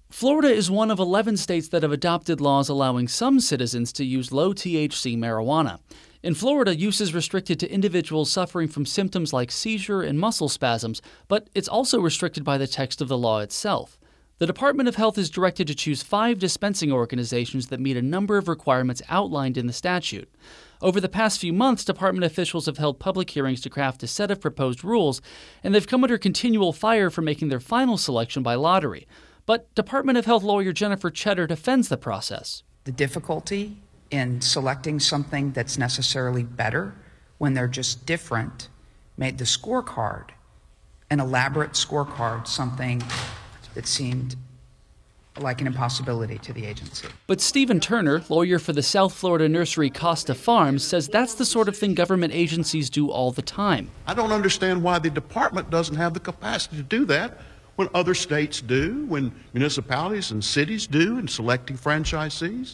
Florida is one of 11 states that have adopted laws allowing some citizens to use low-THC marijuana. In Florida, use is restricted to individuals suffering from symptoms like seizure and muscle spasms, but it's also restricted by the text of the law itself. The Department of Health is directed to choose 5 dispensing organizations that meet a number of requirements outlined in the statute. Over the past few months, department officials have held public hearings to craft a set of proposed rules, and they've come under continual fire for making their final selection by lottery. But Department of Health lawyer Jennifer Cheddar defends the process. The difficulty in selecting something that's necessarily better when they're just different made the scorecard, an elaborate scorecard, something that seemed like an impossibility to the agency. But Stephen Turner, lawyer for the South Florida nursery Costa Farms, says that's the sort of thing government agencies do all the time. I don't understand why the department doesn't have the capacity to do that when other states do, when municipalities and cities do in selecting franchisees.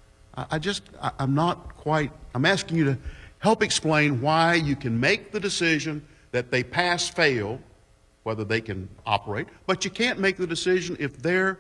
I'm asking you to help explain why you can make the decision that they pass, fail, whether they can operate, but you can't make the decision if their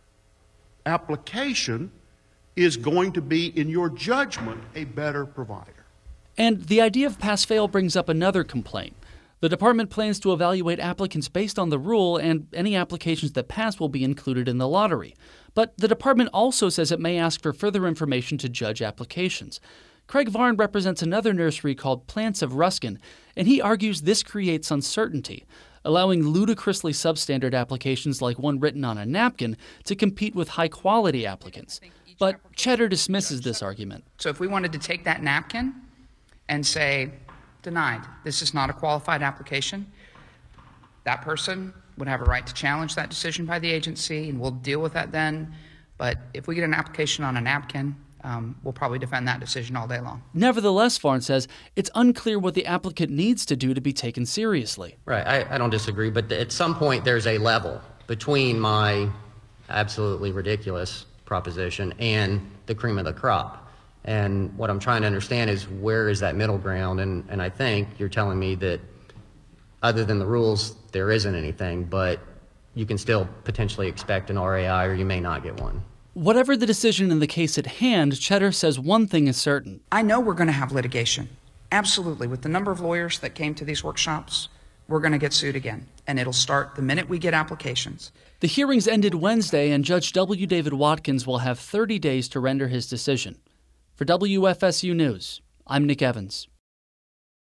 application is going to be, in your judgment, a better provider. And the idea of pass-fail brings up another complaint. The department plans to evaluate applicants based on the rule, and any applications that pass will be included in the lottery. But the department also says it may ask for further information to judge applications. Craig Varn represents another nursery called Plants of Ruskin, and he argues this creates uncertainty, allowing ludicrously substandard applications like one written on a napkin to compete with high-quality applicants. But Cheddar dismisses this argument. So if we wanted to take that napkin and say, denied, this is not a qualified application, that person would have a right to challenge that decision by the agency, and we'll deal with that then. But if we get an application on a napkin, we'll probably defend that decision all day long. Nevertheless, Varn says it's unclear what the applicant needs to do to be taken seriously. Right, I don't disagree, but at some point there's a level between my absolutely ridiculous proposition and the cream of the crop. And what I'm trying to understand is, where is that middle ground? And I think you're telling me that other than the rules, there isn't anything, but you can still potentially expect an RAI, or you may not get one. Whatever the decision in the case at hand, Cheddar says one thing is certain. I know we're going to have litigation. Absolutely. With the number of lawyers that came to these workshops, we're going to get sued again. And it'll start the minute we get applications. The hearings ended Wednesday, and Judge W. David Watkins will have 30 days to render his decision. For WFSU News, I'm Nick Evans.